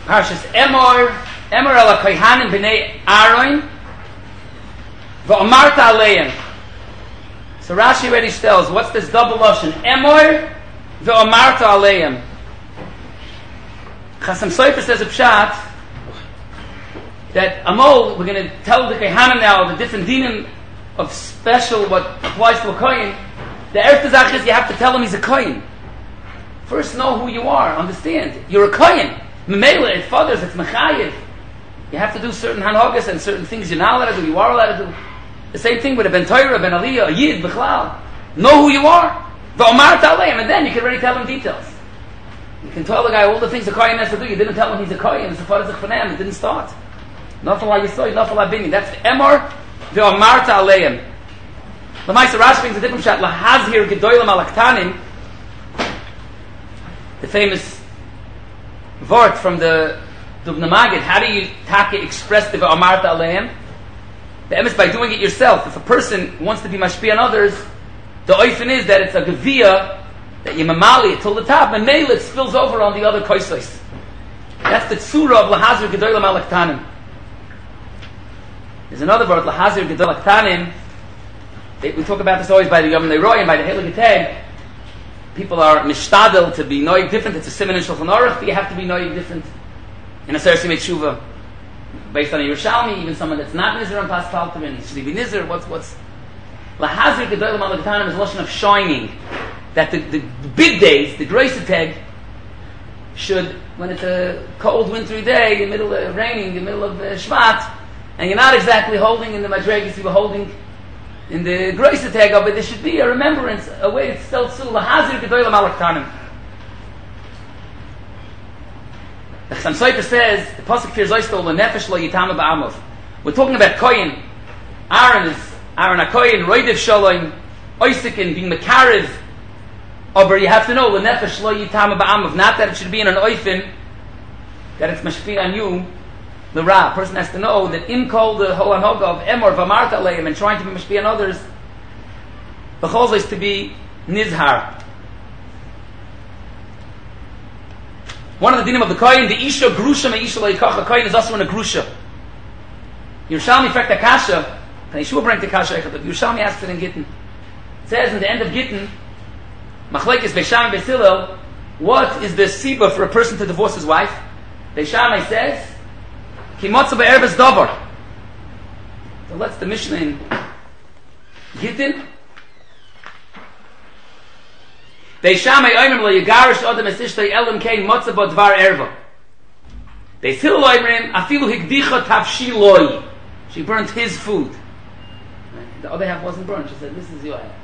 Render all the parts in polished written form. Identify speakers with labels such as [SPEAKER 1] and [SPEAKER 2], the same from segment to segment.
[SPEAKER 1] Parshas Emor ala Kohanim b'nei Aaron v'amarta aleim. So Rashi already tells, what's this double lashon? Emor v'amarta aleim. Chasam Sofer says a pshat that Amol, we're going to tell the Kohanim now the different dinim of special what applies to a kohen. The erste Sache is you have to tell him he's a kohen. First know who you are, understand. You're a kohen. Memela, it's fathers, it's mechayev. You have to do certain hanhogas and certain things you're not allowed to do, you are allowed to do. The same thing with a ben Torah, a ben Aliyah, a Yid, Bechlal. Know who you are. V'omar ta'aleim, and then you can already tell him details. You can tell the guy all the things a kohen has to do. You didn't tell him he's a kohen, it's a father zechvanam, it didn't start. Nothing like Yisoy, nothing like Bini. That's the Emor, v'omar ta'aleim. L'maisa Rashi brings a different shot, lahazhir gedoylam alaktanim, the famous vort from the Dubna Magid. How do you express the Amarta Aleim? The emes by doing it yourself. If a person wants to be mashpi on others, the oifen is that it's a gevia that you mamali it till the top, and nail it spills over on the other koisos. That's the tzura of lahazir gedoylam alaktanim. There's another word, lahazir gedoylam alaktanim. We talk about this always by the Yom Neroy and by the Heilige Tag. People are mishtadel to be noig different. It's a simon in Shulchan Aruch, but you have to be noig different in a Seres Yimei Tshuva based on a Yerushalmi, even someone that's not Nizr on Pas Palterin. Should he be Nizr? What's Lahazir Gedoylam Alaktanim is a lotion of shining. That the big days, the Grace Tag, should, when it's a cold wintry day, in the middle of raining, in the middle of Shvat, and you're not exactly holding in the Madregas, you were holding in the Grace Tag, but there should be a remembrance, a way it's still tzu, Lahazir Gedoylam Alaktanim. The Chasam Sofer says, the Pasuk fears Oistol, the Nefesh lo yitama ba'amov. We're talking about Koyin. Aaron HaKoyin, Roidev Shalom, Oisikin, being Mekarev. But you have to know, the Nefesh lo yitama ba'amov. Not that it should be in an oifin, that it's mashpin on you. The Ra, a person has to know that in kol the whole hanoga of Emor v'amarta aleim and trying to be mashpi on others, the chol is to be nizhar. One of the dinim of the kohen, the isha grusha me isha leikacha kohen is also in a grusha. Yerushalmi frekt the kasha, and Yeshua bring the kasha. But Yerushalmi asks it in Gittin. It says in the end of Gittin, machlekes Beisham and Beis Hillel, what is the siba for a person to divorce his wife? Beisham says, Ki motza be'erves davar. So let's the Mishnah in Gittin. Beis Shammai oimrim lo yigarish adam es ishtay elam kein motza bo dvar erva. Beis Hillel oimrim afilu higdicha tavshi loi. She burnt his food. The other half wasn't burnt. She said, this is your half.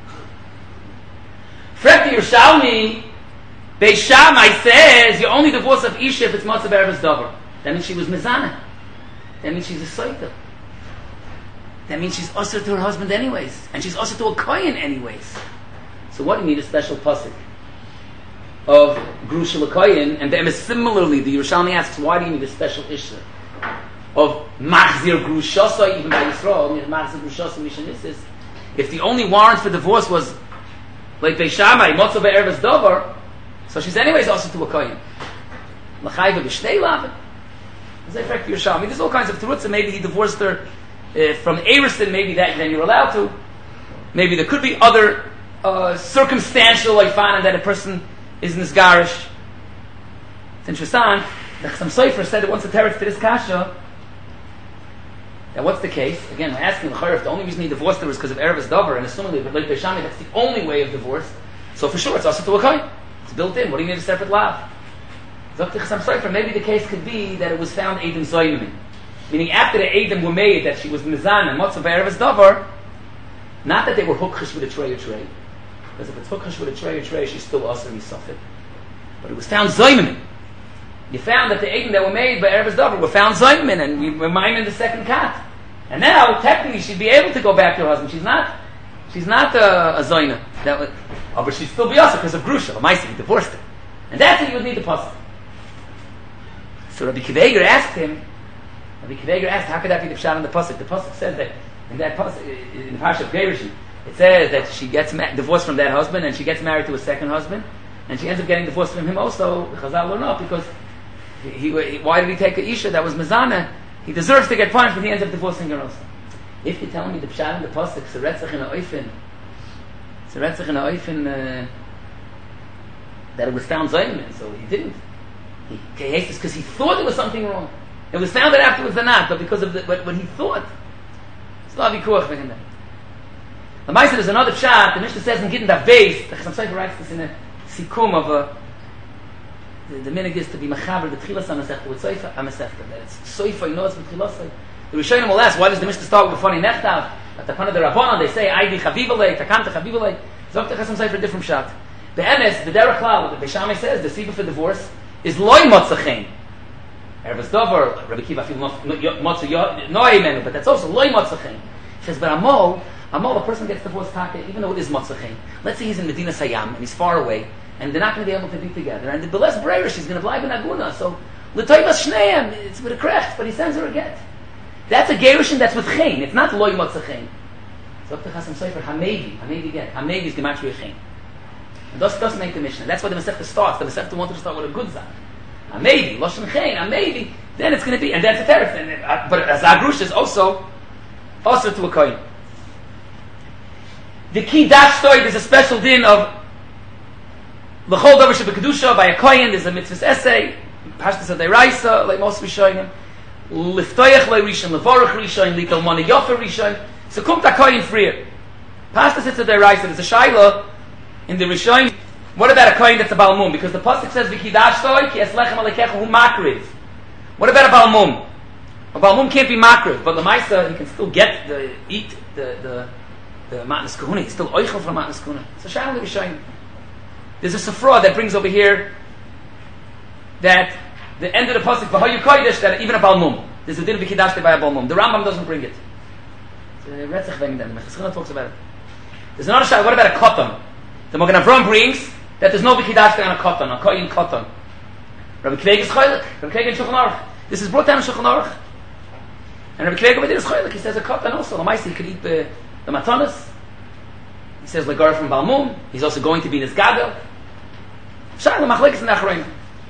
[SPEAKER 1] Frek Yerushalmi, Beis Shammai says, you only divorce of Isha if it's motza be'erves davar. That means she was mezana. That means she's a soita. That means she's usher to her husband anyways. And she's usher to a kohen anyways. So what do you need a special pasuk of grusha l'kohen? And then similarly, the Yerushalmi asks, why do you need a special issue of machzir grushasa, even by Yisrael, machzir grushasa mishanisis? If the only warrant for divorce was like Beis Shammai, motza be'erves davar, so she's anyways usher to a kohen. L'chayva b'shnei lavin. There's all kinds of terutzim. Maybe he divorced her from Arison. Maybe that then you're allowed to. Maybe there could be other circumstantial leifana that a person is nisgarish. It's interesting. The Chasam Sofer said that once a teretz to this kasha. Now, what's the case? Again, we're asking the Chayr if the only reason he divorced her was because of Erev Davar, and assuming that like Beis Shammai, that's the only way of divorce. So for sure, it's also to a kohen. It's built in. What do you need a separate lav? Maybe the case could be that it was found Eidim Zoyimim. Meaning after the Eidim were made that she was Mizan and Motzah Be'ereves Davar, not that they were Hukchish with a tray. Because if it's Hukchish with a tray, she's still Asr Yisafik. But it was found Zoyimim. You found that the Eidim that were made by Ereves Davar were found Zoyimim, and we were miming the second cat. And now, technically, she'd be able to go back to her husband. She's not a Zoyna. But she'd still be Asr because of Grusha. Lamaisi, he divorced her. And that's what you would need the pasuk. So Rabbi Kiveger asked, how could that be the pshat in the pasuk? The pasuk says that in that pasuk, in the parsha of Gerushin, it says that she gets divorced from that husband, and she gets married to a second husband, and she ends up getting divorced from him also. Chazal learn up because Why did he take a Isha that was Mizana? He deserves to get punished, but he ends up divorcing her also. If you're telling me the Pshat and the Pasuk, it's a Retzach in a Oifen, that it was found Zayman, so he didn't. He hates this because he thought there was something wrong. It was found that afterwards they're not, but because of what he thought. It's not Vikuach wegen that. The Meister, there's another Pshat, the Mishnah says in Gittin Daf Beis, the Chasam Sofer writes this in a Sikum of the minig is to be mechaber the tchilas HaMasechta with Soifa HaMasechta, that it's Soifa, you know it's with tchilasai. The Rishonim will ask, why does the Mishnah start with a funny nechtav? At the Pana de Rabbanan, they say, Aidi Chavivalei, Takanta Chavivalei. Zok the Chasam Sofer a different Pshat. The Emes, the Derech Klal, the Beishamai says, the Siba for divorce is Loi Motzachein. Ervas Dover, Rabbi Kiva feel Motza Noi Menu, but that's also Loi Motzachein. He says, but Amol, a person gets divorced taka, even though it is Motzachein. Let's say he's in Medina Sayyam and he's far away, and they're not going to be able to be together. And the Beles Breyer, she's going to bleiben Aguna. So L'toivas Shneim, it's with a krecht, but he sends her a get. That's a gerushin that's with chen. It's not loy motzachein. So up to Chasam Sofer Hamevi get. Hamevi is gematria chen. And das make the Mishnah. That's why the Masechta starts. The Masechta wanted to start with a good zach. Hamevi, loshen chen, Hamevi. Then it's going to be, and that's a teretz. But as agrush is also to a kohen. The key dash story, there's a special din of l'chol davar shebekadusha by a kohen. There's a mitzvah's essay, pashtus adayraisa, like most Rishonim. Liftoyach le rishon, levorach rishon, lital mona yofer rishon. So kumt a kohen freer. Pashtus adayraisa. There's a shaila in the Rishon. What about a kohen that's a balmum? Because the pasuk says v'kidash toy ki eslechem alekecha hu makriv. What about a balmum? A balmum can't be makriv, but lemaisa he can still get the matnas kahuna. He's still oichel from matnas kahuna. So shaila in the Rishon. There's a sefra that brings over here that the end of the pasuk v'hayu kodesh that even a balmum. There's a din of v'kidash by a balmum. The Rambam doesn't bring it. It's a retzach wegen them. The Chesachana talks about it. There's another shaila. What about a katan? The Magen Avraham brings that there's no v'kidash on a katan, a koyin katan. Rabbi Kveg is chaylik. Rabbi Kveg in Shulchan Aruch. This is brought down in Shulchan Aruch. And Rabbi Kveg over there is chaylik. He says a katan also. Lamaisi he could eat the matanas. He says legar from balmum. He's also going to be in his gadol. Shaila machlekes in the Achronim.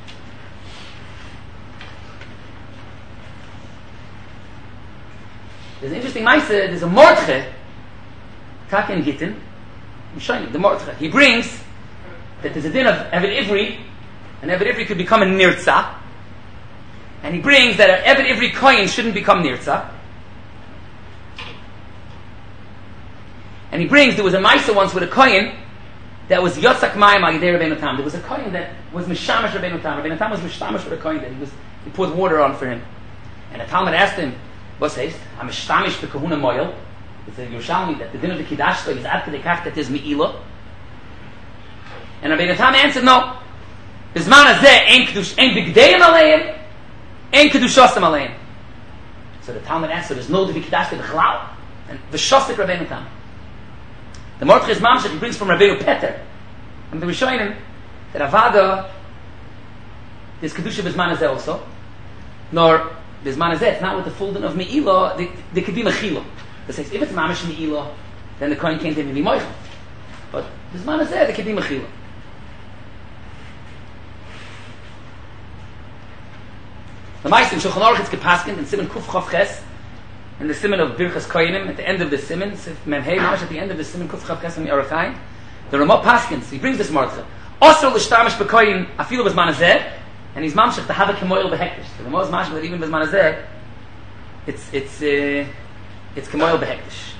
[SPEAKER 1] There's an interesting ma'aseh. There's a mordche, tak in Gittin. The mordche. He brings that there's a din of Eved Ivri, and Eved Ivri could become a nirtza, and he brings that an Eved Ivri kohen shouldn't become nirtza. And he brings there was a ma'aseh once with a kohen that was Yotzak Mayim al Yidei Rabbeinu Tam. There was a kohen that was Mishamash Rabbeinu Tam. Rabbeinu Tam was Mishamash for a kohen that he poured water on for him. And the Talmud asked him, "What's heißt? I'm Mishtamish for Kahuna Moyel." It's a Yerushalmi that the din of the Kiddush is ad kedekach that there's Me'ilah. And Rabbeinu Tam answered, "No. Bizman hazeh ein Kiddush, ein Bigdeim aleim, ein Kiddushosam aleim." So the Talmud answered, "There's no Kiddush b'chlal and v'shosik Rabbeinu Tam." The Mordechai is Mamshech, he brings from Rabbeinu Peter. And we showing him that Avada, there's Kedusha Bizman hazeh also. Nor Bizman hazeh, it's not with the full din of Me'ilah, there could be Mechila. It says, if it's Mamish Me'ilah, then the Kohen can't even be Moichel. But Bizman hazeh, there could be Mechila. The Meister in Shulchan Aruch, it's Gepaskin, in Siman Kuf Chav Ches, in the Siman of Birchas Koyanim, at the end of the Siman, Memhei Mamash, at the end of the Siman Kuf Chav Ches in Aruchai, the Ramah Paskins, he brings this Mordechai. Also, L'shtamish B'Koyin, Afilu Bizman hazeh, and he's Mamshech, the Havak Kemoil B'Hektish. The Ramah is Mashach, that even Bizman hazeh, it's Kemoil B'Hektish.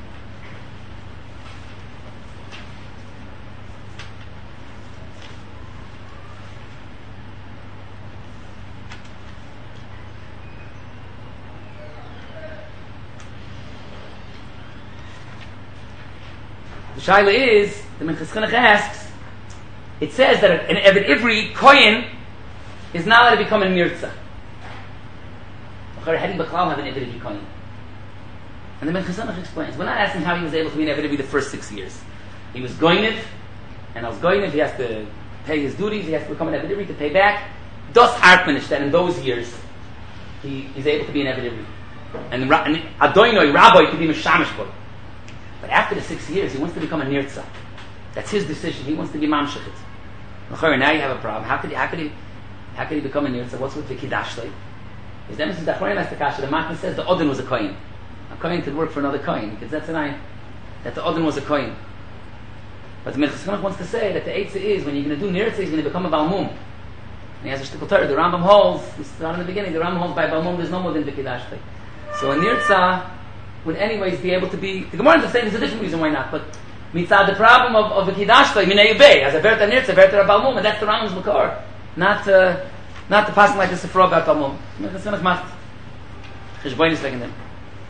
[SPEAKER 1] The shaila is, the Minchas Chinuch asks, it says that an Eved Ivri Kohen is not allowed to become a nirtza. How do you have an Eved Ivri Kohen? And the Minchas Chinuch explains, we're not asking how he was able to be an Eved Ivri the first 6 years. He was goynev, and as goynev he has to pay his duties, he has to become an Eved Ivri to pay back. Das Artmanish, that in those years he is able to be an Eved Ivri. And Adoinoi, Rabbi, could be Meshamish Bo. But after the 6 years, he wants to become a nirtza. That's his decision. He wants to be mamshechit. Now you have a problem. How could How can he become a nirtza? What's with the kidashloi? Is the emphasis that the kasha? The Matna says the Odin was a kohen. A kohen could work for another kohen because that's an eye that the Odin was a kohen. But the Minchas Chinuch wants to say that the Eitzah is when you're going to do nirtza, he's going to become a balmum. And he has a shtickle Torah. The Rambam holds. We started in the beginning. The Rambam holds by balmum. There's no more than the kidashloi. So a nirtza would anyways be able to be. The Gemara is saying there's a different reason why not, but mitzad the problem of the kidashloi minei bay as a verta nirtza, verta balmum, and that's the Rambam's makar, not the passing like the Sifra about balmum. Minchas Chinuch macht cheshbonis wegen dem.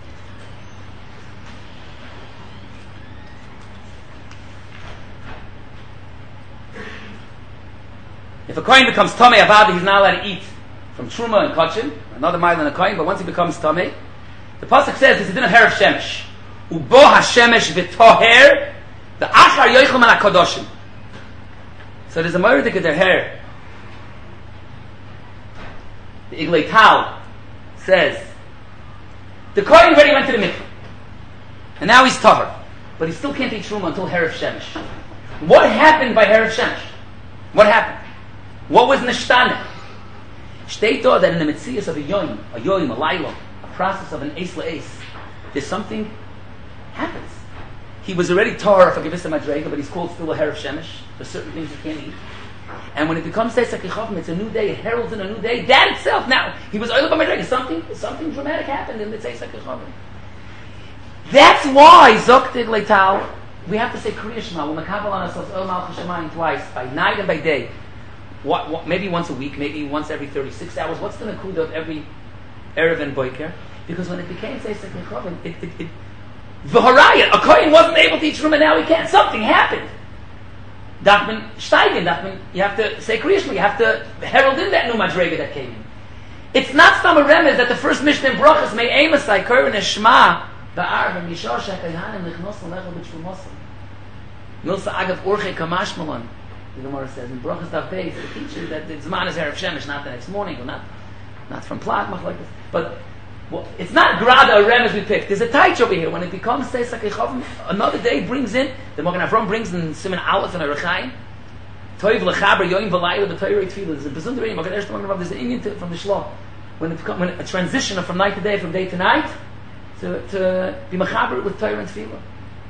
[SPEAKER 1] If a kohen becomes tamei avadi, he's not allowed to eat from truma and kachim, another mile than a kohen. But once he becomes tamei, the pasuk says it's a din of herav shemesh. Ubo hashemesh v'toher the achar yoichel man hakadoshim. So there's a murder to their hair. The Iglei Tal says the kohen already went to the mikveh, and now he's tahor, but he still can't eat truma until herav shemesh. What happened by herav shemesh? What happened? What was nishtana? Shtei thought that in the mitzias of a yoim, a lailo, a process of an ace la'ace, there's something happens. He was already tar for Gevissa Madrega, but he's called still a herav shemesh. There's certain things you can't eat. And when it becomes Seisak Yechavim, it's a new day, it heralds in a new day. That itself, now, he was oil Madrega, something dramatic happened in the Seisak Yechavim. That's why, Zoktig Leital, we have to say Kriya Shema, when Makabal on ourselves, El Malchus Shemayim twice, by night and by day. What, maybe once a week, maybe once every 36 hours. What's the nakuda of every Erev and Boiker? Because when it became Seisek Yechavim, V'haraya, a kohen wasn't able to eat truma, now he can. Something happened. Dachman Steigen, you have to say Kriya Shema, you have to herald in that new Madrega that came in. It's not some remez that the first Mishnah in Brachas, May Emasai, Kohen Eshma, Ba'ar, V'mishor Shekayhanim, Lichnos, L'lecho, B'tshvumosam. Milsa Agav Orche Kamash Malon. The Gemara says in Brachas Daf Beis, it teaches that the Zman is Erev Shemesh, not the next morning, or not from Plagmach like this. But it's not Grada or Remez we picked. There's a taich over here. When it becomes Seisak Yechavim, another day brings in, the Magen Avram brings in Siman Aleph and Erechaim, Toiv L'chaber Yoim V'layla B'toyrei Tefillah. There's a Bezunder in Magen Avram, there's an Indian from the Shloh. When a transition from night to day, from day to night, to be Mechaber with Torah and Tefillah.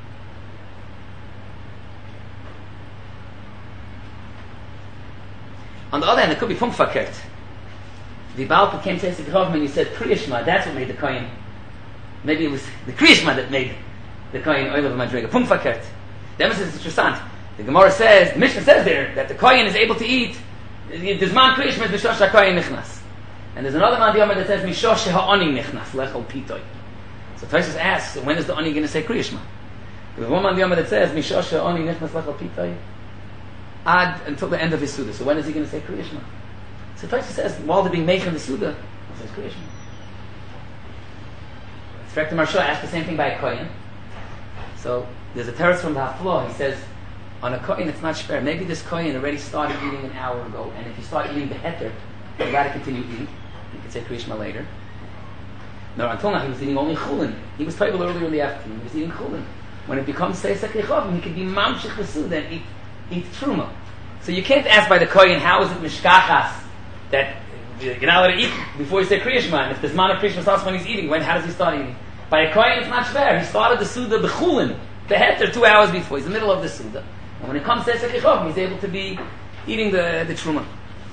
[SPEAKER 1] On the other hand, it could be funkverkehrt. The Baal came to Seisak Yechavim and you said Kriya Shema, that's what made the kohen. Maybe it was the Kriya Shema that made the kohen oil of Madrega. Funkverkehrt. The emphasis is interessant. The Gemara says, the Mishnah says there, that the kohen is able to eat. There's man Kriya Shema is Mishosh HaKohen Nichnas. And there's another man that says Mishosh HaOni Nichnas, Lechol Pitoy. So Tosfos asks, when is the Oni going to say Kriya Shema? There's one man that says Mishosh HaOni Nichnas, Lechol Pitoy. Ad until the end of his Suda. So when is he going to say Kriya Shema? So Tosfos says, while they're being made from the Suda, he says Kriya Shema. Tzvek Marsha asked the same thing by a Kohen. So there's a teretz from the Haflah. He says, on a Kohen it's not shver. Maybe this Kohen already started eating an hour ago, and if you start eating the heter, you got to continue eating. You can say Kriya Shema later. No, until now he was eating only chulin. He was table earlier in the afternoon. He was eating chulin. When it becomes Seisak Yechavim, he can be mamshich the Suda and eat truma. So you can't ask by the kohen, how is it mishkachas that you're not allowed to eat before you say Kriya Shema? And if there's man of Kriya Shema starts when he's eating, how does he start eating? By a kohen, it's not shver. He started the Suda b'chulin, the heter, 2 hours before. He's in the middle of the Suda. And when it comes to Seisak Yechavim, he's able to be eating the truma.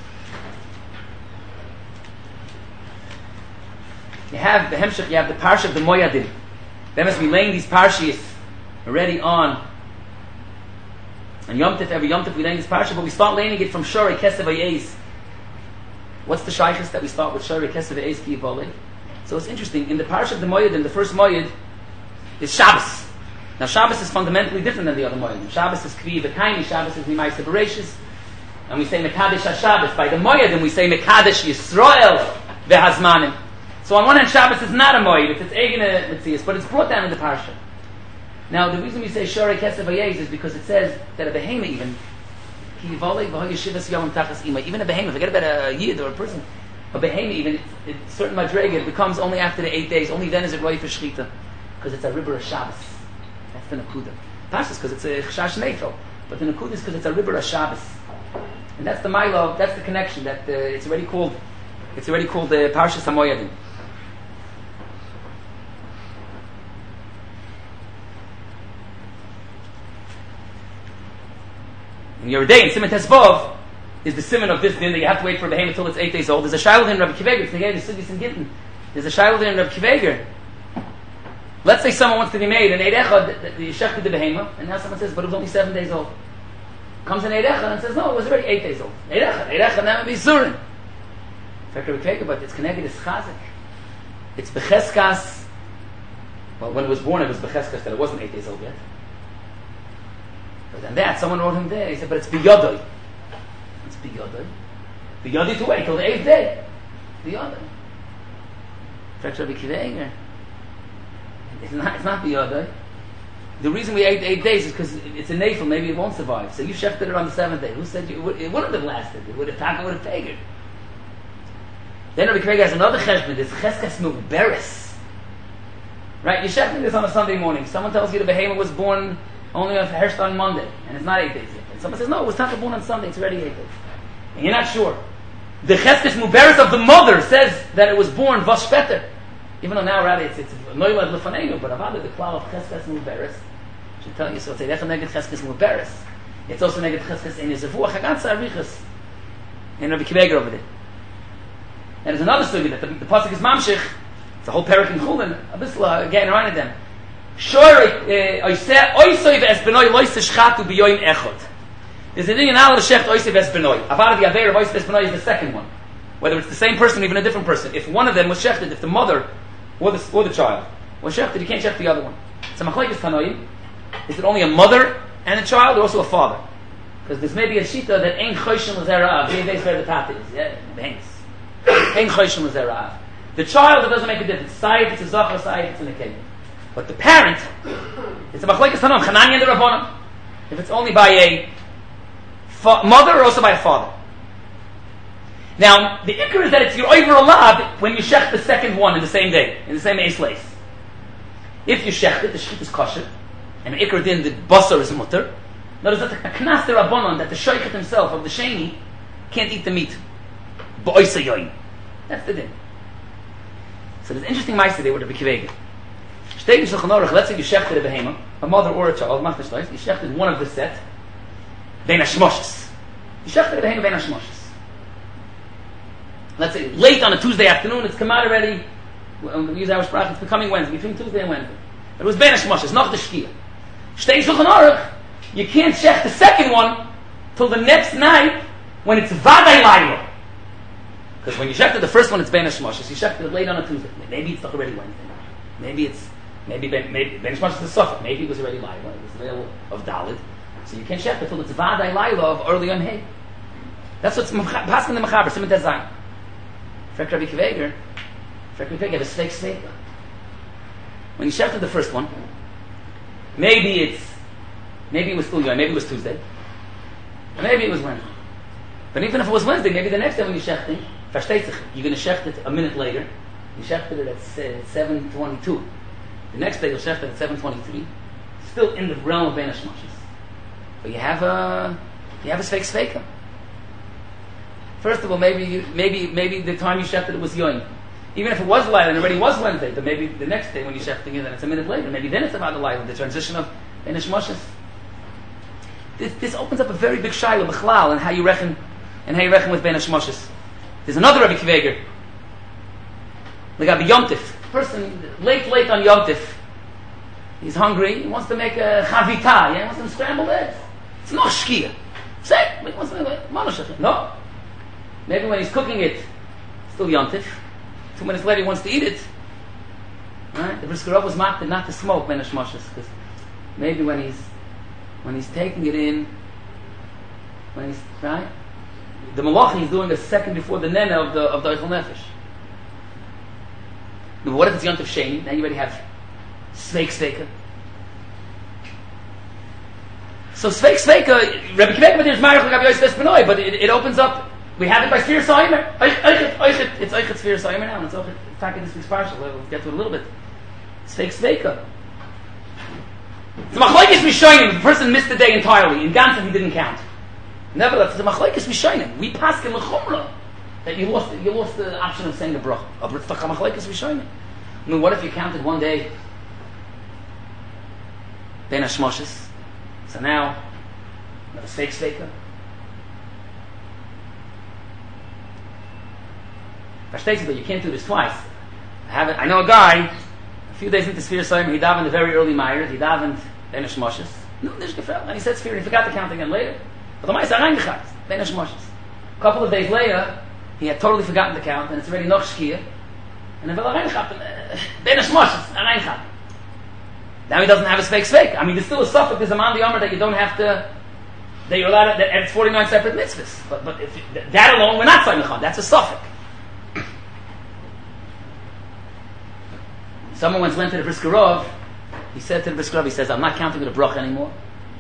[SPEAKER 1] You have the Hemshech, you have the Parsha of the Moyadim. They must be laying these Parshias already on. And Yom Tov, every Yom Tov we learn this parsha, but we start learning it from Shorei Kesev Hayez. What's the shaykhs that we start with Shorei Kesev Hayez Ki Yivolei? So it's interesting. In the parsha of the Moedim, the first Moed is Shabbos. Now Shabbos is fundamentally different than the other Moedim. Shabbos is Kvi V'Kaini, Shabbos is Mimaisa Bereshis, and we say Mekadesh HaShabbos. By the Moedim we say Mekadesh Yisrael V'Hazmanim. So on one hand Shabbos is not a Moed, it's Egene Metzias, but it's brought down in the parsha. Now, the reason we say Shorei Kesev Hayez is because it says that a behema even, even a behema, forget about a yid or a person, a behema even, certain madrega, it becomes only after the 8 days, only then is it ready for shechita, because it's a river of Shabbos. That's the nakuda. Pashas because it's a chash neifel, but the nakuda is because it's a river of Shabbos. And that's the Milo, that's the connection, that it's already called Parshas HaMoyadim. In Yoreh De'ah, in Siman Tesvav, is the simon of this din that you have to wait for a behemoth until it's 8 days old. There's a shiloh in Rabbi Kiveger. It's negated Sugis and Gittin. There's a shiloh in Rabbi Kiveger. Let's say someone wants to be made an Eid Echad, the shechted the behemoth, and now someone says, but it was only 7 days old. Comes an Eid Echad and says, no, it was already 8 days old. Eid Echad, that would be Zurin. Rabbi Kiveger, but it's connected as Chazik. It's Becheskas. Well, when it was born, it was Becheskas that it wasn't 8 days old yet. But then that, someone wrote him there, he said, but it's Biyodoi. It's Biyodoi. Biyodoi to wait till the 8th day. Biyodoi. Rabbi Kiveger. It's not Biyodoi. The reason we ate 8 days is because it's a nafel, maybe it won't survive. So you shefted it on the 7th day. Who said it wouldn't have lasted? It would have figured. Then Rabbi Kiveger has another cheshbon, this Cheskas Muberes. Right? You shefted this on a Sunday morning. Someone tells you the behemoth was born only on Hersht on Monday, and it's not 8 days yet. And someone says, no, it was not born on Sunday, it's already 8 days. And you're not sure. The Cheskas Muberes of the mother says that it was born Vas Shpeter. Even though now, rather, it's Noilad Lefanenu, but Avada, the cloud of Cheskas Muberes, should tell you, so it's Eidecha Neged Cheskas Muberes. It's also Neged Cheskas in Yizavuach Hagansa Arichas. In Rabbi Kiveger over there. And there's another story that the pasuk is Mamshich. It's a whole parak in Chulin. Abisla, again, around them. There's an Indian al shecht oisev es benoi. Avada the aver of oisev es benoi is the second one. Whether it's the same person or even a different person. If one of them was shechted, if the mother or the child was shechted, you can't shecht the other one. So machlekes tanoim, is it only a mother and a child or also a father? Because there's maybe a shita that ein choshim l'zerav. They say the tat is ein choshim l'zerav. The child, it doesn't make a difference. Sayid it's a zachar, sayid it's a neked. But the parent, it's a machlekes tanoim, chananya and the rabbanim. If it's only by a mother or also by a father. Now, the ikar is that it's your over alad when you shech the second one in the same day, in the same ace lace. If you shech it, the shechit is kosher, and the ikar din, the basar is mutter. Notice that a knas the rabbanon, that the shoichet himself of the sheni can't eat the meat. Ba'oisa yoyin. That's the din. So there's an interesting ma'aseh there with Rabbi Kiveger. Shtei Shulchan Aruch, let's say you shechted a behemoth, a mother or a child, you shechted one of the set, bein hashmoshes. You shechted a behemoth bein hashmoshes. Let's say late on a Tuesday afternoon, it's come out already, we use our sprach, it's becoming Wednesday, between Tuesday and Wednesday. But it was bein hashmoshes, not the shkia. Shtei Shulchan Aruch, you can't shech the second one till the next night when it's vaday layla. Because when you shechted the first one, it's bein hashmoshes. You shechted it late on a Tuesday. Maybe it's already Wednesday. Maybe bein hashmoshes is suffix. Maybe it was already layla. It was the middle of Dalid. So you can't shech it till it's vaday layla of early on hay. That's what's passing in the Mechaber, Siman Tes Zayin. Frek Rabbi Kiveger have a steak steika. When you shechted the first one, maybe it was still young, maybe it was Tuesday, maybe it was Wednesday. But even if it was Wednesday, maybe the next day when you shecht it, you're going to shecht it a minute later. You shechted it at 7:22. The next day you'll shecht it at 7:23. Still in the realm of bein hashmoshes. But you have a steak steika. First of all, maybe the time you shechted it was young. Even if it was light and it already was Wednesday, but maybe the next day when you shechting it, then it's a minute later. Maybe then it's about the light, the transition of bein hashmoshes. This opens up a very big shayla b'chlal and how you reckon with bein hashmoshes. There's another Rabbi Kiveger. Like Rabbi Yom Tif. Person late on Yom Tif. He's hungry. He wants to make a chavita. Yeah? He wants some scrambled eggs. It's not shkia. Say, he wants to make a monoshach. No. Maybe when he's cooking it, still Yom Tif. 2 minutes later, he wants to eat it. Right? The Brisker Rav was marked not to smoke bein hashmoshes, because maybe when he's taking it in, right? The malachi is doing a second before the nene of the Eichel Nefesh. But what if it's Yontif Sheni? Then you already have Sveika. So Sveika, Rabbi Kiveger there's Marich Rabbi Yosef Benoi, but it opens up. We have it by Sfir Saimer. It's Eichet Sfir Saimer now, and it's Eichet. In fact, in this week's parsha, we'll get to it a little bit. Sveika. The machlokes Rishonim, the person missed the day entirely. In Gansen, he didn't count. Nevertheless, the machlekes rishonim. We pass in l'chumra that you lost the option of saying the bracha. But it's the machlekes rishonim. I mean, what if you counted one day ben hashmoshes? So now, you have a sveika. Versteht you can't do this twice. I know a guy, a few days into Sfir Soimer, he davened a very early Meir, he davened ben hashmoshes. No, nicht gefällt. And he said Sfir, he forgot to count again later. But the Meister reingechakt, ben hashmoshes. A couple of days later, he had totally forgotten to count, and it's already noch shkia. And then reingechakt, ben hashmoshes, reingechakt. Now he doesn't have a sveik. I mean, there's still a suffix, there's a man the Omer that you don't have to, that you're allowed to, that it's 49 separate mitzvahs. But if that alone, we're not saying mechad, that's a suffix. Someone once went to the Brisker Rov, he said to the Brisker Rov, he says, I'm not counting with a bracha anymore.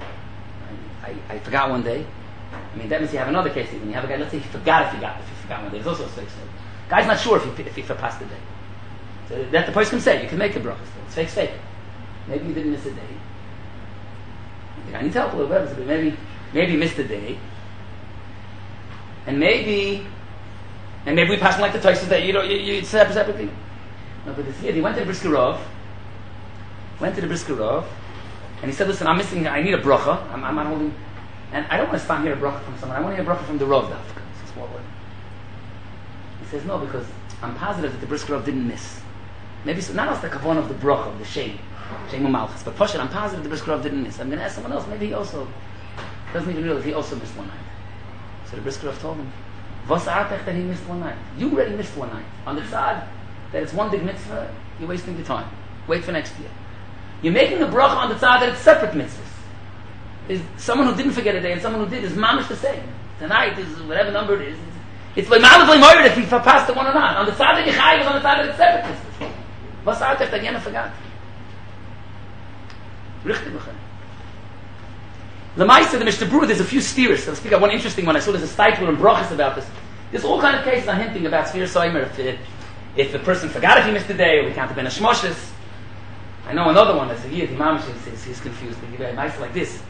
[SPEAKER 1] I forgot one day. I mean, that means you have another case. When you have a guy, let's say he forgot one day. There's also a fake story. Guy's not sure if he passed the day. So that the person can say, you can make a bracha still. It's fake. Maybe you didn't miss a day. The guy needs help a little bit, but maybe you missed a day. And maybe we pass him like the Tosfos that you set up separately. No, but this year he went to the Brisker Rov, and he said, listen, I need a bracha, I'm not holding, and I don't want to stand here a bracha from someone, I want to hear a bracha from the Rov Dafka. It's a small word. He says, no, because I'm positive that the Brisker Rov didn't miss. Maybe, so, not as the kavanah of the bracha, of the Shem Malchus, but Pashat, I'm positive the Brisker Rov didn't miss. I'm going to ask someone else, maybe he also, doesn't even realize he also missed one night. So the Brisker Rov told him, was artech that he missed one night? You already missed one night. On the side, that it's one big mitzvah, you're wasting your time. Wait for next year. You're making a bracha on the side that it's separate mitzvahs. Is someone who didn't forget a day and someone who did is mamish the same. Tonight is whatever number it is. It's like mamish like moira if he passed the one or not. On the side that you chayiv is on the side that it's separate mitzvahs. Was artech that you forgot? Richtig b'chem. L'maisa, the Mishnah Berurah, there's a few steers. I'll speak of one interesting one. I saw there's a stipler and brachas about this. There's all kind of cases I'm hinting about Sfir Soimer. If a person forgot if he missed a day, or we counted ben hashmoshes. I know another one that's a year, the Imam he's confused. They give it nice like this.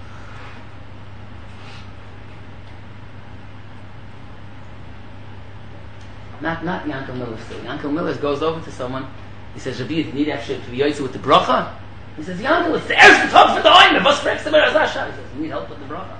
[SPEAKER 1] Not Yankel Miller still. Yankel Miller goes over to someone, he says, Rabbi, you need to be yoytze with the bracha? He says, Yankel, it's the erste Tag for the Oime, was fragst du mir als Asha? He says, you need help with the bracha.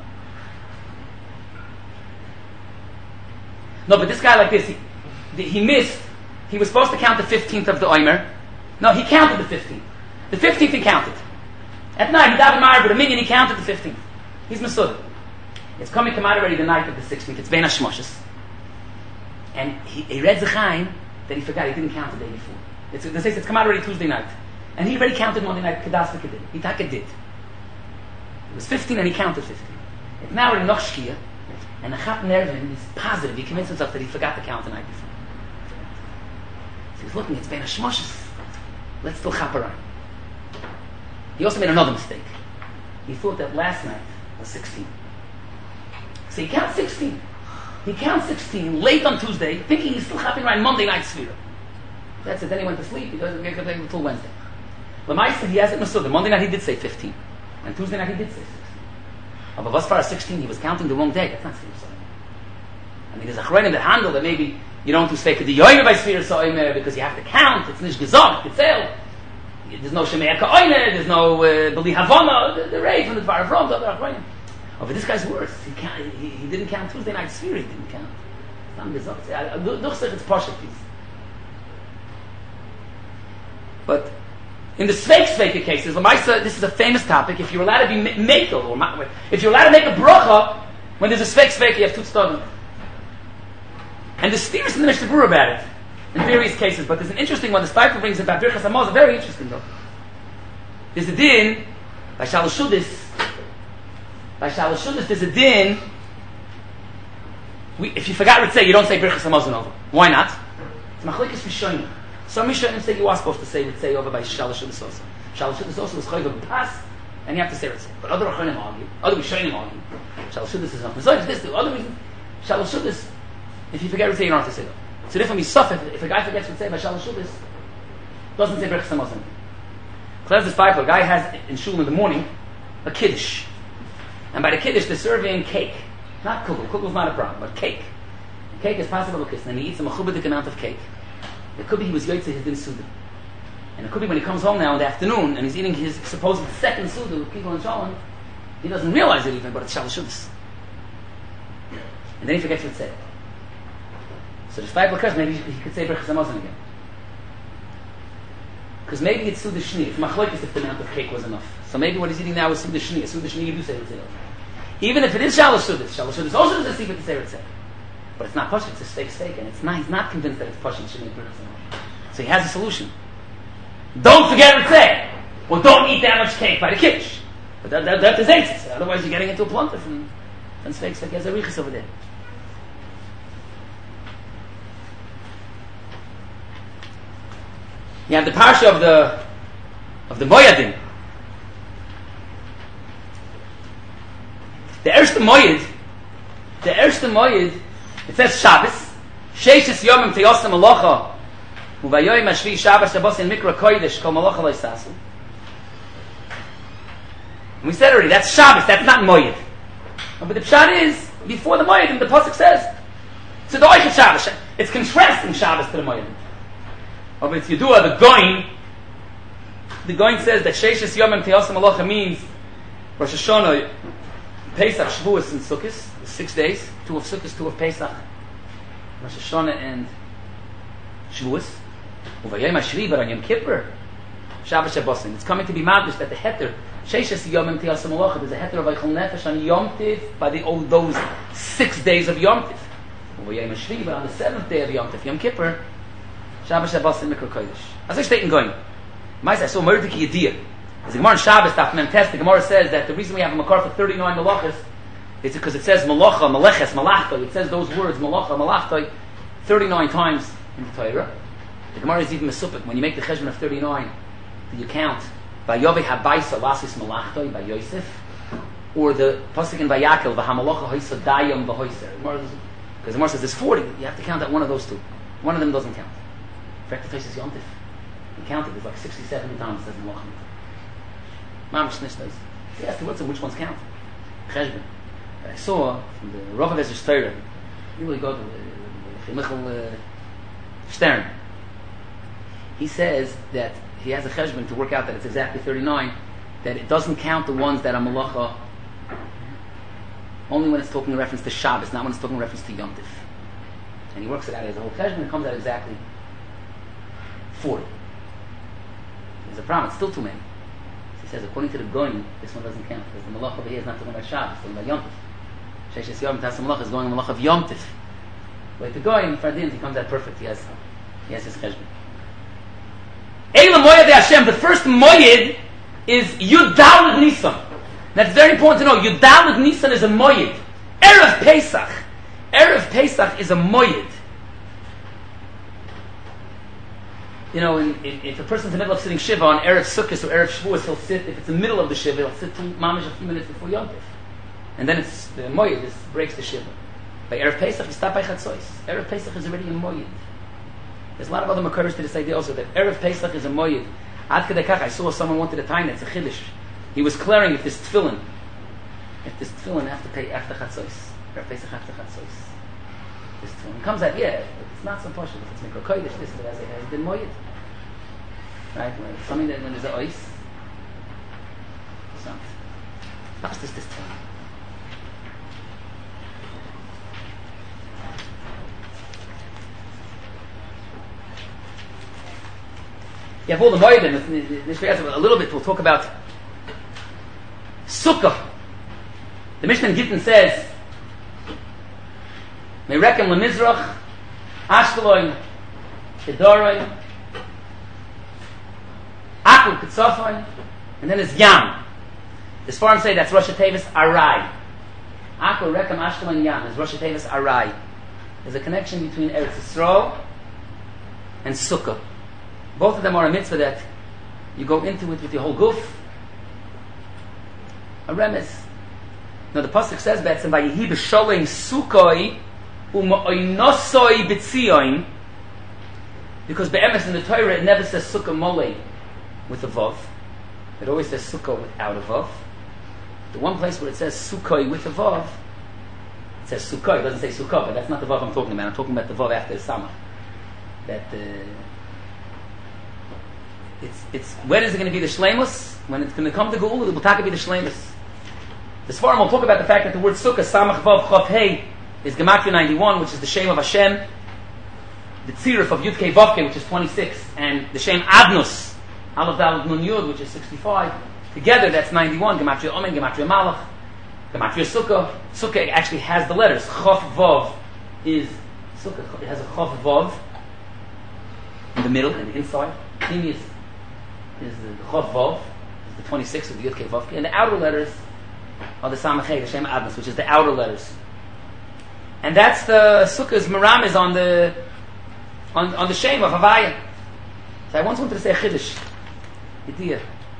[SPEAKER 1] No, but this guy like this, he missed. He was supposed to count the 15th of the Omer. No, he counted the 15th. The 15th he counted. At night, he davened Ma'ariv, but a minion he counted the 15th. He's Mesudah. It's coming out already the night of the 16th. It's Ben hashmoshes. And he read Zechaim that he forgot. He didn't count the day before. They say it's come out already Tuesday night. And he already counted Monday night, Kedas v'Kedin. He taka did. It was 15 and he counted 15. It's now already noch Shkia. And the Chap Nervin is positive. He convinced himself that he forgot to count the night before. So he's looking, it's Ben hashmoshes. Let's still chap around. He also made another mistake. He thought that last night was 16. So he counts 16. He counts 16 late on Tuesday, thinking he's still chapping around Monday night Sfira. That's it. Then he went to sleep. He doesn't get until Wednesday. Lamaisa, he has it Masudah. Monday night he did say 15. And Tuesday night he did say 16. But as far as 16, he was counting the wrong day. That's not Sfira Soimer. I mean, there's a chrein that handle that maybe you don't do Sveika the Yoyme by Sfira Soimer because you have to count. It's nicht gesagt. It's el. There's no Shemei Ka'oine. There's no Beli Havana. The Ray from the Dvar of Rom. The other chrein. Oh, but this guy's worse. He didn't count Tuesday night Sfira. He didn't count. It's not gesagt. Doch say it's Pasha, please. But in the Sveika cases, this is a famous topic. If you're allowed to be mekel, or if you're allowed to make a bracha, when there's a Sveika, you have two tzaddim. And the steers in the Mishnah Berurah about it, in various cases, but there's an interesting one. The Stipler brings about Birchas Hamazon, very interesting though. There's a din, by Shalosh Shuddis, there's a din, if you forgot Ritzeh, you don't say Birchas Hamazon over. Why not? It's Machlekes Rishonim. Some Rishonim say you are supposed to say Ritzeh over by Shalosh Shuddis also. Shalosh Shuddis also is Choyv Pass, and you have to say Ritzeh. But other Rishonim argue, other Rishonim argue, Shalosh Shuddis is not. Besides this, the other reason, Shalosh Shuddis, if you forget Ritzeh, you don't have to say that. So therefore, if a guy forgets Ritzeh by Shalosh Shuddis, doesn't say Birchas Hamazon. Cleanse this Bible, a guy has in shul in the morning a Kiddush. And by the Kiddush, they're serving cake. Not kugel. Kugel is not a problem, but cake. Cake is possible to kiss, and he eats a mechubadik amount of cake. It could be he was yoytze his din suda. And it could be when he comes home now in the afternoon and he's eating his supposed second suda with people in Shalom, he doesn't realize it even, but it's Shalosh Shudas. And then he forgets what to say. So despite Blakesh, maybe he could say Berachas Hamazon again. Because maybe it's Suda Shni. It's Machlokes if the amount of cake was enough. So maybe what he's eating now is Suda Shni. Suda Shni, you do say Ritzei. Even if it is Shalosh Shudas also does a secret to say Ritzei. But it's not Pashut, it's a steak, and it's not, he's not convinced that it's Pashut Shni Berachas Hamazon. So he has a solution. Don't forget Ritzei. Or don't eat that much cake by the Kiddush. But that is answers. Otherwise you're getting into a pluntif and Sveik he has a Riches over there. You have the parsha of the Moyadim. The Erste Moyed, it says Shabbos, Sheishes Yomim Teyosem Alocha, Uvayoyim Ashvi Shabbos Shabbos in Mikra Kodesh Kol Malocha Loisasu. And we said already, that's Shabbos, that's not Moyed. But the pshat is, before the Moyed, the Pasuk says, it's the Oichet Shabbos. It's contrasting Shabbos to the Moyed. But it's Yedua, the Goin says that Sheishes Yomim Teyosem Alocha means Rosh Hashanah, Pesach, Shavuos, and Sukkot, 6 days, 2 of Sukkot, 2 of Pesach, Rosh Hashanah and Shavuos. Uvayim Ashri, but on Yom Kippur, Shabbos Shabbosim. It's coming to be madlish that the heter, Sheishes Yomim Teyosem Alocha, there's a heter of Eichel Nefesh on Yom Tiv by those 6 days of Yom Tiv. Uvayim Ashri, but on the 7th day of Yom Tiv, Yom Kippur, Shabbos Shabbosim Mikra Kodesh. As I state in going, I saw Mordecai Yediyah. As the Gemara in Shabbos, Daf Mem Tes, the Gemara says that the reason we have a makar for 39 malachas is because it says malacha, maleches, malachtai. It says those words, malacha, malachtai, 39 times in the Torah. The Gemara is even mesupik. When you make the cheshbon of 39, do you count by Yovei Habaisa Lasis Malachtai by Yosef, or the pasuk in Vayakel V'Hamalacha Hoysa Dayam V'Hoyser? Because the Gemara says there's 40. You have to count out one of those two. One of them doesn't count. In fact, the face is Yom Tif. You count it. There's like 60, 70 times it says Malachim. Mamish Nishtas. He asked the words, which ones count? Cheshbon. I saw from the Rav of Ezra Torah, you really go to Michael Stern. He says that he has a cheshbon to work out that it's exactly 39, that it doesn't count the ones that are malacha only when it's talking in reference to Shabbos, not when it's talking in reference to Yom Tif. And he works it out as a whole cheshbon, and it comes out exactly 40. There's a problem, it's still too many. He says, according to the Goin, this one doesn't count, because the malach over here is not talking about Shabbos, it's talking about Yom Tif. Sheishes Yom Tif malach is going on malach of Yom Tif. But the Goin, Fardin, he comes out perfect, he has his cheshbon. Eila Moyed Hashem, the first Moyed is Yud Daled Nisan. That's very important to know. Yud Daled Nisan is a Moyed. Erev Pesach. Erev Pesach is a Moyed. You know, if a person's in the middle of sitting Shiva on Erev Sukkot or Erev Shavuos, he'll sit, if it's in the middle of the Shiva, he'll sit mamish a few minutes before Yom Tif. And then it's, the Moyed breaks the Shiva. By Erev Pesach, you stop by Chatzois. Erev Pesach is already a Moyed. There's a lot of other makars to this idea also, that Erev Pesach is a Moyed. Ad Kedei Kach, I saw someone wanted a time, that's a Chiddush. He was clearing if this tefillin after Chatzois. Erev Pesach after Chatzois. This tefillin comes out, yeah, it's not so posh, if it's Mikra Kodesh, this has been Moyed. Right? Something that when there's a ice, it's not. How's this tefillin? You have all the Moedim. A little bit, we'll talk about Sukkah. The Mishnah in Gittin says, Merekem leMizrach, Ashkelon, Kedorai, Akul Ketzofon, and then there's Yam. The Sfarim say that's Rosh Tevis Arai. Akul, Rekem, Ashkelon, Yam is Rosh Tevis Arai. There's a connection between Eretz Yisrael and Sukkah. Both of them are a mitzvah that you go into it with your whole goof. A remes. Now the pasuk says Betzim Vayihi b'sholem Sukkoi u'ma'oinosoi b'tzion, because be'emes in the Torah it never says Sukkah Molei with a vav. It always says Sukkah without a vav. The one place where it says Sukkoi with a vav It says Sukkah, it doesn't say Sukkah, but that's not the Vav I'm talking about. I'm talking about the Vav after the Samach. That it's when is it going to be the Shleimus? When it's going to come to Geula, it will be the Shleimus. The Sfarim will talk about the fact that the word Sukkah, Samach Vav Chav Hei, is Gematria 91, which is the Shem of Hashem, the Tziruf of Yud Kei Vav Kei, which is 26, and the Shem Adnus, Aleph Daled Nun Yud, which is 65. Together, that's 91. Gematria Omen, Gematria Malach, Gematria Sukkah. Sukkah actually has the letters. Chav Vav is Sukkah. It has a Chav Vav in the middle and the inside. Pnimius is the Chav Vav, is the 26 of the Yud Kei Vav Kei, and the outer letters are the Samach Hei, the Shem Adnus, which is the outer letters. And that's the Sukkah's Maram is on the Shem of Havaya. So I once wanted to say a Chiddush. Idea.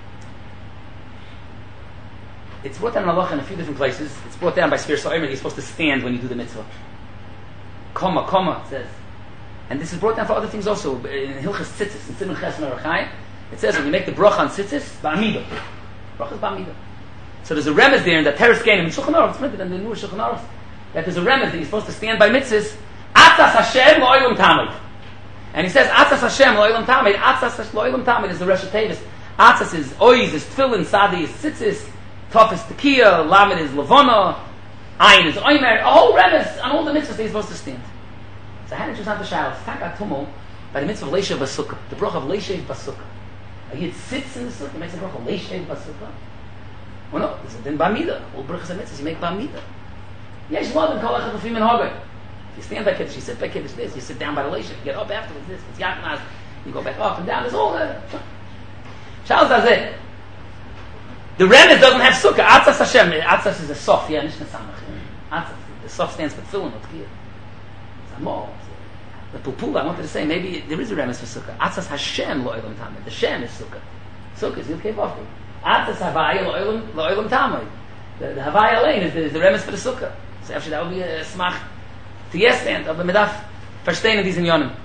[SPEAKER 1] It's brought down in Allah in a few different places. It's brought down by Sfir Sa'omer. You're supposed to stand when you do the mitzvah. Comma, it says. And this is brought down for other things also. In Hilchas Tzitzis, in Simon Ches Merachai, it says when you make the bracha on Tzitzis, Ba'amida. Bracha is Ba'amida. So there's a remez there in the Teres Kenim, in Shulchan Aruch, it's printed in the Nur Shulchan Aruch, that there's a remez that you're supposed to stand by mitzvahs, Atzas Hashem lo'olam tamid. And he says, Atzas Hashem lo'olam tamid. Atzas lo'olam tamid is the Rosh Tevis. Atzas is Oiz, is Tfilin, Sadi is Tzitzis, Tov is Tekiah, Lamed is Levana, Ayin is Oimer, a whole remez on all the mitzvahs that you're supposed to stand. So how did you not the Shal? Taka Tumul, by the mitzvah of Leishev Basukah, the bracha of Leishev Basukah. A Yid sits in the sukkah, makes a bracha of Leishev Basukah. Well, no, this is then Bamida. All brachas and mitzvahs, you make Bamida. Yesh Lodin Kol Echad L'Fim and Hogay. You stand by Kiddush, you sit by Kiddush this, you sit down by the Leishev, you get up afterwards this, it's Yatnaz, you go back up and down, there's all that. Charles does it. The remez doesn't have sukkah. Atzas Hashem. Atzas is a sof, yeah, Nishna Samach. Atzas, the sof stands for tefillin, not tkiyah. It's a mol. The pulpula, I wanted to say, maybe there is a remez for sukkah. Atzas Hashem lo'olam tamid. The Shem is sukkah. Sukkah is Yud Kei Vav Kei. Atzas Havaya lo'olam tamid. The Havaya lane is the remez for the sukkah. So actually that would be a smach to yes stand of the medaf. Verstehen in diesen Yonim.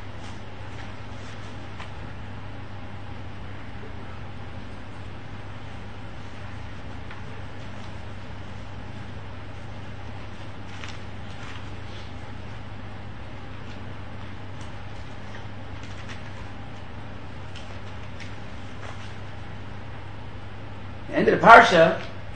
[SPEAKER 1] End of the parsha.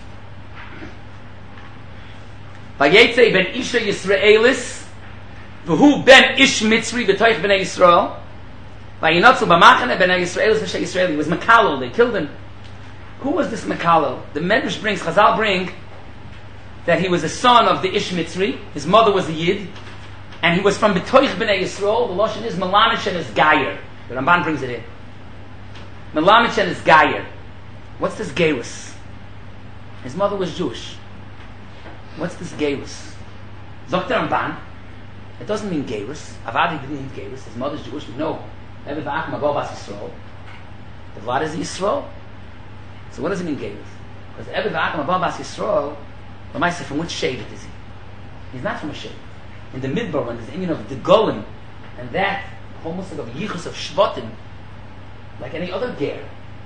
[SPEAKER 1] Vayetze ben Isha Yisraelis, v'hu ben Ish Mitzri b'toich b'nei Yisrael. Vayinotzu b'machane b'nei Yisraelis v'shei Yisraeli. He was Mekalel. They killed him. Who was this Mekalel? The Medrash brings, Chazal bring, that he was a son of the Ish Mitzri. His mother was a Yid, and he was from b'toich b'nei Yisrael. The lashon is Melamich and his Gayer. The Ramban brings it in. Melamich and his Gayer. What's this Gayrus? His mother was Jewish. What's this Gayrus? Zok der Ramban. It doesn't mean Gayrus. Avadi didn't mean Gayrus. His mother's Jewish. No. Rebbe V'ach Magol Bas Yisrael. The Vlad is Yisrael. So what does it mean Gayrus? Because Rebbe V'ach Magol Bas Yisrael, Lamaisa, from which Shevet is he? He's not from a Shevet. In the Midbar, when there's the Indian of the Golim, and that, almost like of Yichus of Shvatim, like any other Ger,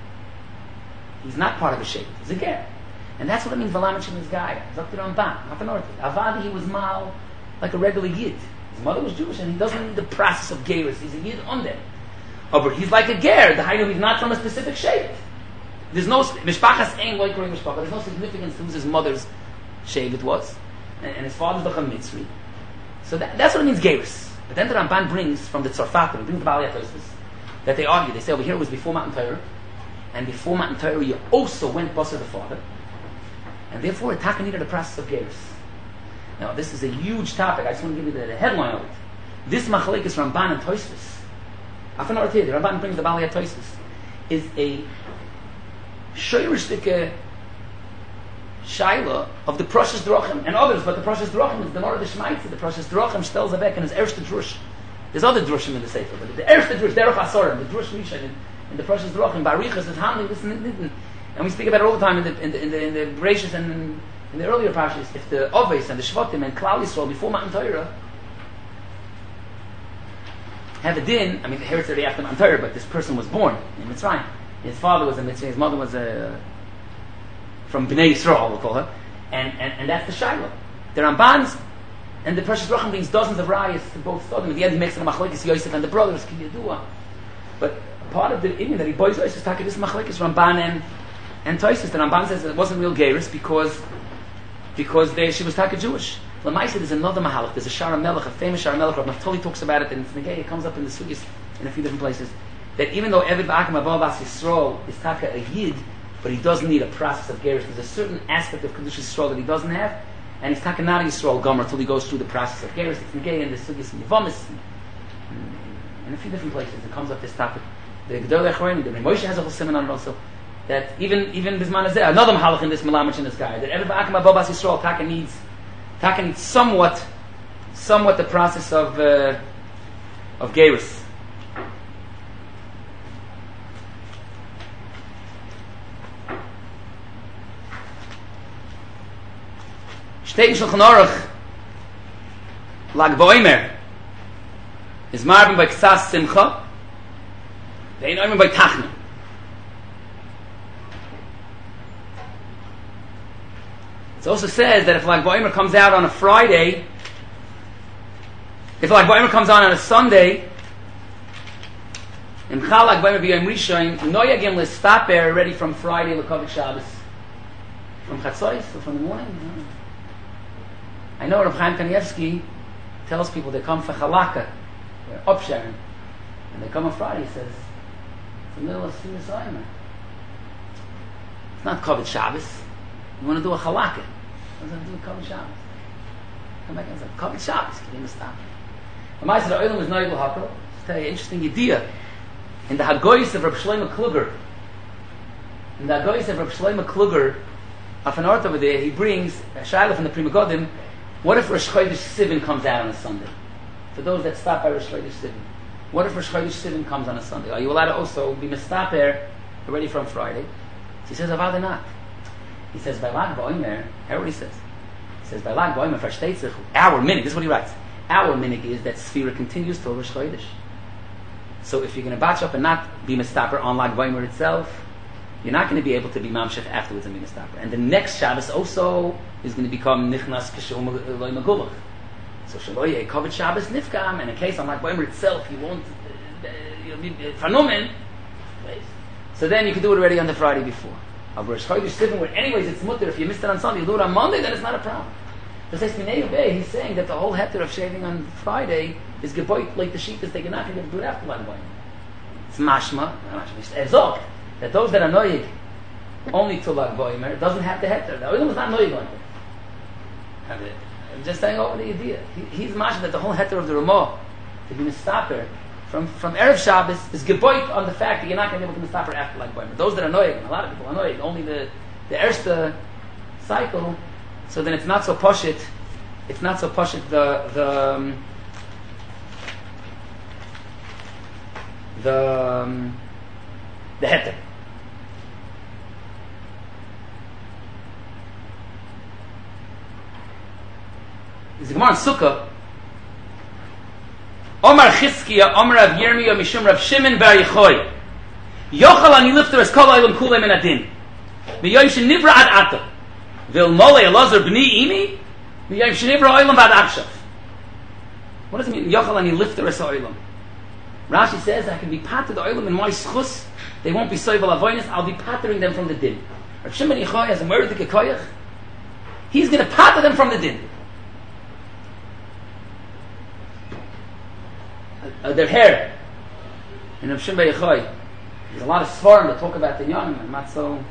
[SPEAKER 1] he's not part of a Shevet. He's a Ger. And that's what it means, Valamich and his guy. Dr. Ramban, not an Orthodox. Avadi, he was Mal, like a regular Yid. His mother was Jewish, and he doesn't need the process of Geirus. He's a Yid on them. Oh, but he's like a Ger. The Hainu, he's not from a specific Shevet. There's no, Mishpachas Ein Loi Korei Mishpachah. There's no significance to who his mother's Shevet was. And his father's Doch HaMitzri. So that's what it means, Geirus. But then the Ramban brings from the Tzarfatim, he brings the Baalei HaTosfos, that they argue. They say over here it was before Matan Torah. And before Matan Torah, you also went Basar the father. And therefore, Taka needed a process of Geirus. Now, this is a huge topic. I just want to give you the headline of it. This Machalek is Ramban and Tosfos. After not here, the Ramban brings the Baalei HaTosfos, is a shoyrishtik shaila of the Prashas Drachim and others, but the Prashas Drachim is the Mara the Shmaitzi. The Prashas Drachim stells Avek and his Erste Drush. There's other Drushim in the Sefer, but the Erste Drush, Derech Asorim, the Drush Misha, in the Prashas Drachim, Barichas, is Hamli, this and that. And we speak about it all the time in the Bereshis and in the earlier parshas. If the Oves and the Shvatim and Klal Yisrael before Matan Torah have a din, I mean, here it's already after Matan Torah, but this person was born in Mitzrayim. His father was a Mitzrayim, his mother was from Bnei Yisrael, we'll call her, and that's the Shiloh. The Ramban's And the Precious Racham brings dozens of rayas to both studies. At the end, he makes a machlokes Yosef and the brothers Kiyadua. But part of the Indian that he boys is talking this machlokes Ramban and Tosis. The Ramban says it wasn't real Geiris because she was talking Jewish. Lamaisa, there's another mahalach. There's a Shara Melech, a famous Shara Melech. Rav Naftali talks about it in Tznegei. It comes up in the Sugis in a few different places. That even though Eved Ba'akim Abal Bas Yisrael is taka a Yid, but he doesn't need a process of Gerish. There's a certain aspect of Kedushas Yisrael that he doesn't have, and he's taka not a Yisrael Gomer until he goes through the process of Gerish. It's Negei in the Sugis and Yevomis, in a few different places. It comes up this topic. The Gedolei Achronim, the Moshe has a whole seminar on it also. That even Bisman Azeh, another mahalach in this Melamach in this guy, that Eved Ba'akim Abal Bas Yisrael taka needs somewhat the process of Gerish. Steht in Shulchan Aruch, Lag Boimer, is Marvin by Ksas Simcha, Vein Oimer by Tachna. It also says that if Lag Boimer comes out on a Friday, if Lag Boimer comes on a Sunday, in Chal Lag Boimer b'Yom Rishon, Noyagim l'staper ready from Friday l'Kovik Shabbos, from Chatzos or from the morning. I know Rav Chaim Kanievsky tells people they come for Chalaka, they're upsharing, and they come on Friday. He says it's the middle of Sfiras Omer. It's not Kovik Shabbos. You want to do a Chalaka? What does that do with Kovik Shabbos? Come back and say Kovik Shabbos. Can you stop? The Ma'aser Olam is Noigel Hakel. Just tell you an interesting idea. In the Hagoyis of Reb Shlomo Kluger, off an art over there, he brings a Shaila from the Pri Megadim. What if Rosh Chodesh Sivan comes out on a Sunday? For those that stop by Rosh Chodesh Sivan, what if Rosh Chodesh Sivan comes on a Sunday? Are you allowed to also be mistaper already from Friday? So he says, Avada not. He says, by Lag Ba'omer, hear what he says. He says, by Lag Ba'omer, Fashtetzich, our minig, this is what he writes. Our minig is that Sphira continues till Rosh Chodesh. So if you're going to batch up and not be mistaper on Lag Ba'omer itself, you're not going to be able to be mamshech afterwards and be mistaper. And the next Shabbos also is going to become nichnas k'shul loy magulach. So shaloye kovit Shabbos nifkam, and in case on Lag Ba'omer itself you won't you'll be phenomen. So then you can do it already on the Friday before. Of Rosh Chodesh Sivan, where anyways it's mutter. If you missed it on Sunday, you do it on Monday, then it's not a problem. He's saying that the whole heter of shaving on Friday is geboit like the sheep is taken out and you have to do it after Lag Ba'omer. It's mashma. It's erzog. That those that are noyig only to Lag Ba'omer doesn't have the heter. The oilam is not noyig like that. I'm just saying over the idea. He's mashma that the whole heter of the Ramah to be mistaper from Erev Shabbos is geboit on the fact that you're not going to be able to mistaper after Lag Ba'omer. Those that are noyig, and a lot of people are noyig, only the Erste cycle. So then it's not so poshit. It's not so poshit the heter. Is the Gemara in Sukkah. Omar Chizkiya, Omar Rav Yirmiyah, Mishum Rav Shimon Bar Yochai. Yochal ani lifter es kol ha'olam kulei min adin. Miyom shenivra ad ata. Vil molei Elazar b'ni imi. Miyom shenivra ha'olam vad achshav. What does it mean? Yochal ani lifter es ha'olam. Rashi says, I can be pater the olam in my schus. They won't be soivel avoinus. I'll be patering them from the din. Rav Shimon Yochai has a murder to koyach. He's going to pater them from the din. Their hair. In Rav Shimon Yochai, there's a lot of svarim that talk about the young and not so.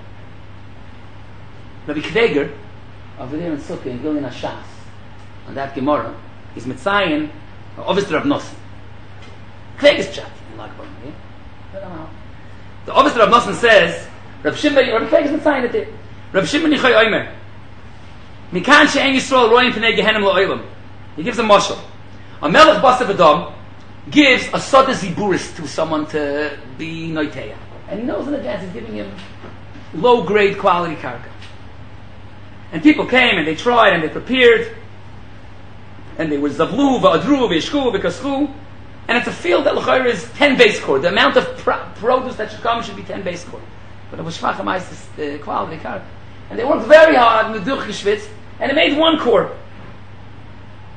[SPEAKER 1] Rabbi Kveger, over there in Sukkah, in Gilin Hashas, on that Gemara, is Mitzayin, obviously Rav Nosson. Kveger's pshat in Lag Ba'omer. The obviously Rav Nosson says, Rabbi Kveger's Mitzayin it there. Rav Shimon Yochai Omer, Mikan she'en Yisrael roim p'nei Gehenim lo'olam. He gives a mashal. A melech basav adam gives a soda ziburis to someone to be noiteya. And he knows in advance he's giving him low-grade quality karka. And people came and they tried and they prepared. And they were zavlu, va'adru, v'yishku, v'kaschu. And it's a field that l'chayr is 10 base cord. The amount of produce that should come should be 10 base cord. But it was shvachamais, the quality karka. And they worked very hard in the duch geschwitz, and it made one cord.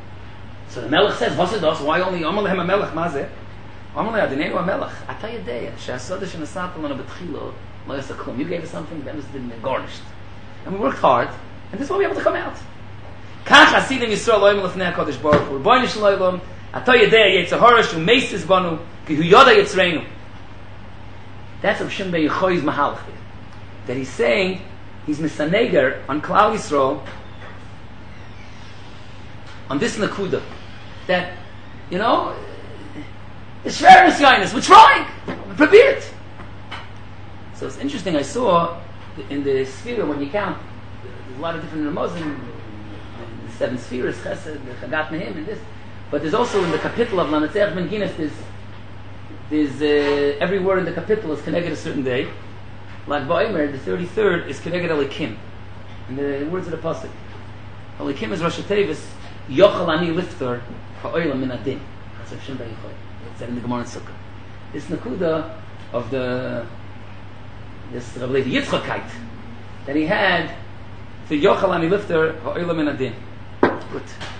[SPEAKER 1] So the Melech says, "What's it? Why only Amalei Hem Melech? Mazeh? Amalei Adinenu Melech." I tell you, day She'asodesh and Asapel and Abetchilo Lo Yasaklum. You gave us something, then it didn't garnished, and we worked hard, and this is why we were able to come out. Kach Hasidim Yisrael Loim Lefnei Hakadosh Baruch Hu. Rebbeinu Shalom. I tell you, day Yitzhahara Shu Meisis Banu Ki Hu Yoda Yitzreinu. That's Rav Shimon ben Yechoi's Mahalach. That he's saying he's Misaneger on Klal Yisrael on this Nakuda. That, you know, the Shveris Yainis, we're trying, we're prepared. So it's interesting, I saw in the sphere when you count, there's a lot of different Ramazim, the seven spheres, Chesed, Chagat Mehim, and this. But there's also in the capital of Lanatzech Ben Guinness, there's every word in the capital is connected a certain day. Like Ba'omer, the 33rd is connected Elikim. And the words of the Pasuk. Elikim is Rosh Tevis, Yochel Ani Lifter, Ha'olam Min Adin. That's what Shem B'Yichoy. It's said in the Gemara and Sukkah. This Nakuda of this Rav Levi Yitzchakite that he had, to Yochel Ani Lifter, Ha'olam Min Adin. Good.